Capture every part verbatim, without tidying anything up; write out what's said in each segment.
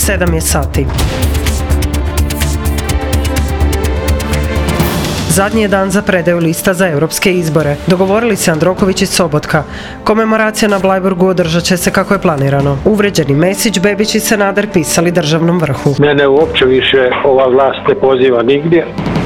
sedam je sati. Zadnji je dan za predaju lista za europske izbore. Dogovorili se Jandroković i Sobotka. Komemoracija na Bleiburgu održat će se kako je planirano. Uvređeni Mesić, Bebić i Sanader pisali državnom vrhu. Mene uopće više ova vlast ne poziva nigdje.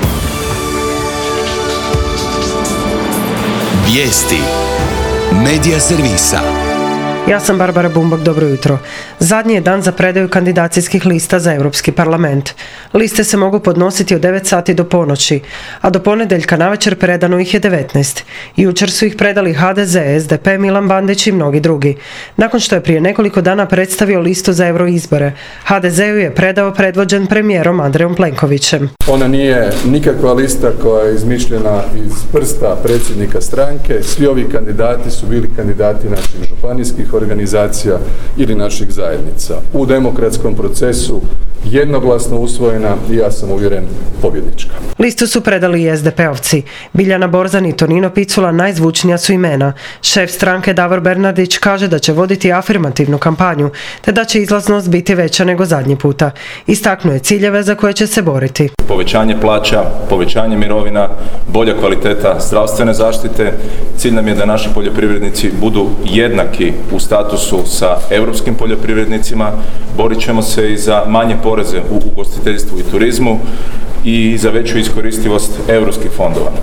Vijesti Medija servisa. Ja sam Barbara Bumbak, dobro jutro. Zadnji je dan za predaju kandidacijskih lista za Europski parlament. Liste se mogu podnositi od devet sati do ponoći, a do ponedjeljka navečer predano ih je devetnaest. Jučer su ih predali ha de ze, es de pe, Milan Bandić i mnogi drugi. Nakon što je prije nekoliko dana predstavio listu za euroizbore, ha de ze ju je predao predvođen premijerom Andrejom Plenkovićem. Ona nije nikakva lista koja je izmišljena iz prsta predsjednika stranke. Svi ovi kandidati su bili kandidati naših županijskih organizacija ili naših zajednica. U demokratskom procesu jednoglasno usvojena i ja sam uvjeren pobjednička. Listu su predali i es de pe-ovci. Biljana Borzan i Tonino Picula najzvučnija su imena. Šef stranke Davor Bernardić kaže da će voditi afirmativnu kampanju, te da će izlaznost biti veća nego zadnji puta. Istaknuo je ciljeve za koje će se boriti. Povećanje plaća, povećanje mirovina, bolja kvaliteta zdravstvene zaštite. Cilj nam je da naši poljoprivrednici budu jednaki u statusu sa europskim poljoprivrednicima. Borit ćemo se i za manje poreze u ugostiteljstvu i turizmu i za veću iskoristivost europskih fondova.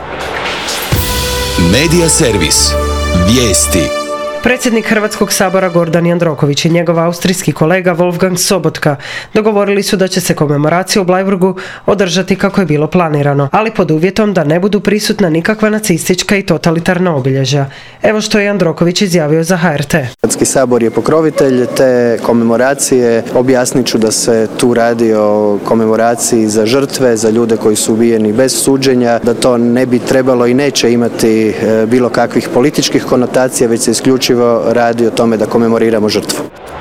Medija servis. Vijesti. Predsjednik Hrvatskog sabora Gordan Jandroković i njegov austrijski kolega Wolfgang Sobotka dogovorili su da će se komemoracija u Bleiburgu održati kako je bilo planirano, ali pod uvjetom da ne budu prisutna nikakva nacistička i totalitarna obilježja. Evo što je Jandroković izjavio za ha er te. Hrvatski sabor je pokrovitelj te komemoracije. Objasnit ću da se tu radi o komemoraciji za žrtve, za ljude koji su ubijeni bez suđenja, da to ne bi trebalo i neće imati bilo kakvih političkih konotacija, već se isključivo radi o tome da komemoriramo žrtvu.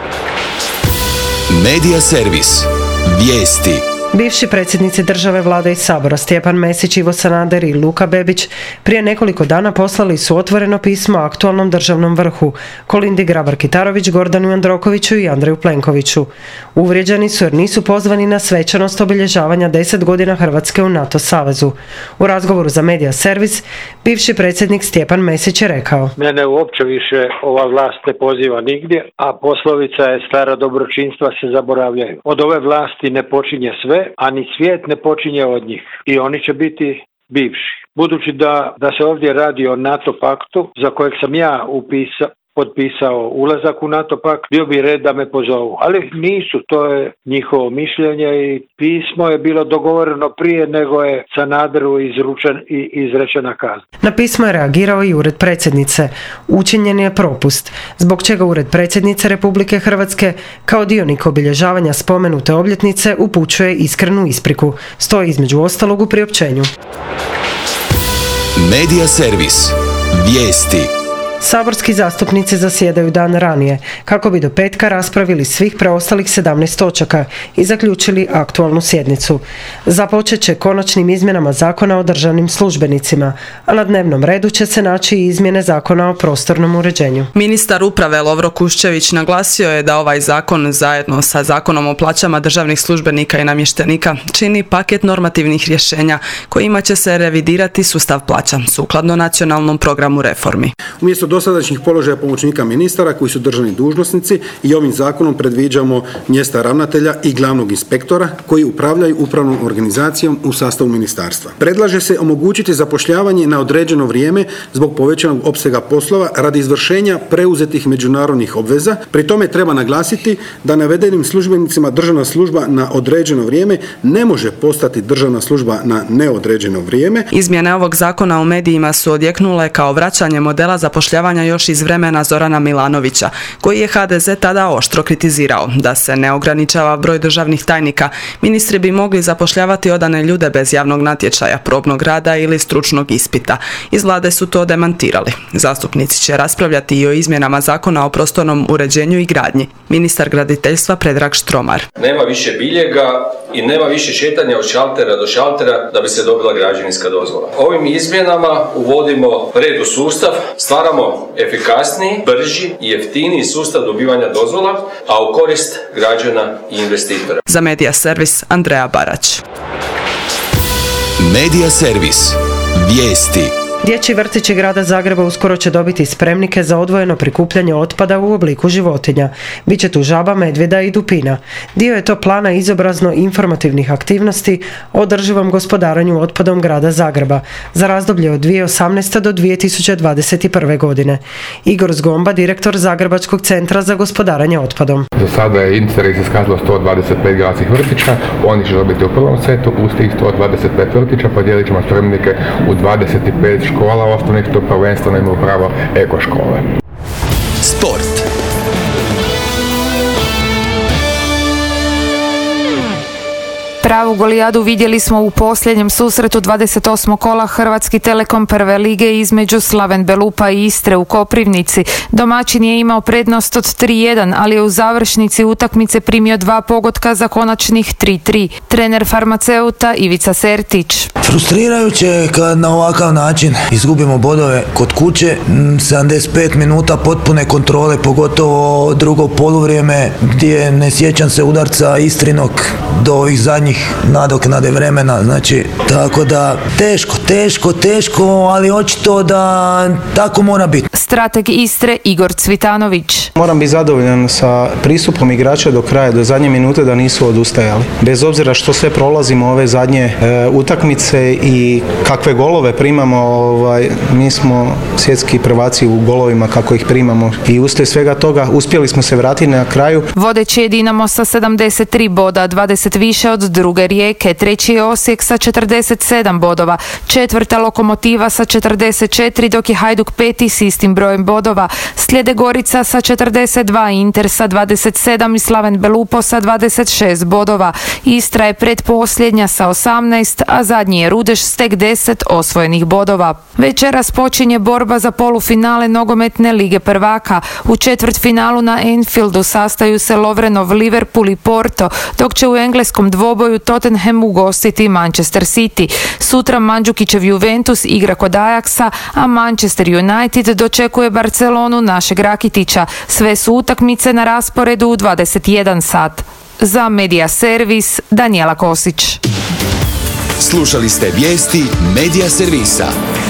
Medija servis. Vijesti. Bivši predsjednici države, vlade i sabora Stjepan Mesić, Ivo Sanader i Luka Bebić prije nekoliko dana poslali su otvoreno pismo aktualnom državnom vrhu Kolindi Grabar-Kitarović, Gordanu Jandrokoviću i Andreju Plenkoviću. Uvrijeđeni su jer nisu pozvani na svečanost obilježavanja deset godina Hrvatske u NATO savezu. U razgovoru za Medija servis bivši predsjednik Stjepan Mesić je rekao: Mene uopće više ova vlast ne poziva nigdje, a poslovica je stara dobročinstva se zaboravljaju. Od ove vlasti ne počinje sve, a ni svijet ne počinje od njih. I oni će biti bivši. Budući da, da se ovdje radi o NATO paktu, za kojeg sam ja upisao, potpisao ulazak u NATO pakt, bio bi red da me pozovu. Ali nisu, to je njihovo mišljenje i pismo je bilo dogovoreno prije nego je Sanaderu izručen i izrečena kazna. Na pismo je reagirao i Ured predsjednice. Učinjen je propust, zbog čega Ured predsjednice Republike Hrvatske kao dionik obilježavanja spomenute obljetnice upućuje iskrenu ispriku. Stoji između ostalog u priopćenju. Medija servis. Vijesti. Saborski zastupnici zasjedaju dan ranije, kako bi do petka raspravili svih preostalih sedamnaest točaka i zaključili aktualnu sjednicu. Započet će konačnim izmjenama Zakona o državnim službenicima, a na dnevnom redu će se naći i izmjene Zakona o prostornom uređenju. Ministar uprave Lovro Kuščević naglasio je da ovaj zakon zajedno sa Zakonom o plaćama državnih službenika i namještenika čini paket normativnih rješenja kojima će se revidirati sustav plaća sukladno nacionalnom programu reformi. Umjesto dosadašnjih položaja pomoćnika ministara koji su državni dužnosnici i ovim zakonom predviđamo mjesta ravnatelja i glavnog inspektora koji upravljaju upravnom organizacijom u sastavu ministarstva. Predlaže se omogućiti zapošljavanje na određeno vrijeme zbog povećanog opsega poslova radi izvršenja preuzetih međunarodnih obveza. Pri tome treba naglasiti da navedenim službenicima državna služba na određeno vrijeme ne može postati državna služba na neodređeno vrijeme. Izmjene ovog zakona u medijima su odjeknule kao vraćanje modela zapošljavanja još iz vremena Zorana Milanovića, koji je ha de ze tada oštro kritizirao. Da se ne ograničava broj državnih tajnika, ministri bi mogli zapošljavati odane ljude bez javnog natječaja, probnog rada ili stručnog ispita. Iz vlade su to demantirali. Zastupnici će raspravljati i o izmjenama Zakona o prostornom uređenju i gradnji. Ministar graditeljstva Predrag Štromar. Nema više biljega i nema više šetanja od šaltera do šaltera da bi se dobila građevinska dozvola. Ovim izmjenama uvodimo red u sustav, stvaramo puno efikasniji, brži i jeftiniji sustav dobivanja dozvola, a u korist građana i investitora. Za Medija servis Andreja Barać. Medija servis. Vijesti. Dječji vrtići grada Zagreba uskoro će dobiti spremnike za odvojeno prikupljanje otpada u obliku životinja. Biće tu žaba, medvjeda i dupina. Dio je to plana izobrazno-informativnih aktivnosti o održivom gospodaranju otpadom grada Zagreba za razdoblje od dvije tisuće osamnaeste. do dvije tisuće dvadeset prve. godine. Igor Zgomba, direktor Zagrebačkog centra za gospodarenje otpadom. Za sada je interes iskazalo sto dvadeset pet gradskih vrtića, oni će dobiti u prvom setu, uz tih sto dvadeset pet vrtića podijelit ćemo spremnike u dvadeset pet škola osnovnih, to prvenstveno imaju pravo eko škole. Sport. Pravu golijadu vidjeli smo u posljednjem susretu dvadeset osmog kola Hrvatski Telekom prve lige između Slaven Belupa i Istre u Koprivnici. Domaćin je imao prednost od tri jedan, ali je u završnici utakmice primio dva pogotka za konačnih tri tri. Trener farmaceuta Ivica Sertić. Frustrirajuće kad na ovakav način izgubimo bodove kod kuće. sedamdeset pet minuta potpune kontrole, pogotovo drugo poluvrijeme gdje ne sjećam se udarca Istrinog do ovih zadnjih nadoknade vremena, znači tako da teško, teško, teško, ali očito da tako mora biti. Strateg Istre Igor Cvitanović. Moram biti zadovoljan sa pristupom igrača do kraja, do zadnje minute da nisu odustajali. Bez obzira što sve prolazimo ove zadnje e, utakmice i kakve golove primamo, ovaj, mi smo svjetski prvaci u golovima kako ih primamo i uslijed svega toga uspjeli smo se vratiti na kraju. Vodeći je Dinamo sa sedamdeset tri boda, dvadeset više od druge Rijeke, treći je Osijek sa četrdeset sedam bodova, četvrta Lokomotiva sa četrdeset četiri, dok je Hajduk peti s istim brojem bodova, slijede Gorica sa četrdeset dva, Inter sa dvadeset sedam i Slaven Belupo sa dvadeset šest bodova. Istra je pretposljednja sa osamnaest, a zadnji je Rudeš s tek deset osvojenih bodova. Večeras počinje borba za polufinale nogometne lige prvaka. U četvrtfinalu na Anfieldu sastaju se Lovrenov, Liverpool i Porto, dok će u engleskom dvoboju Tottenham ugostiti Manchester City. Sutra Mandžukićev Juventus igra kod Ajaxa, a Manchester United dočekuje Barcelonu našeg Rakitića. Sve su utakmice na rasporedu u dvadeset jedan sat. Za Medija servis Danijela Kosić. Slušali ste vijesti Medija servisa.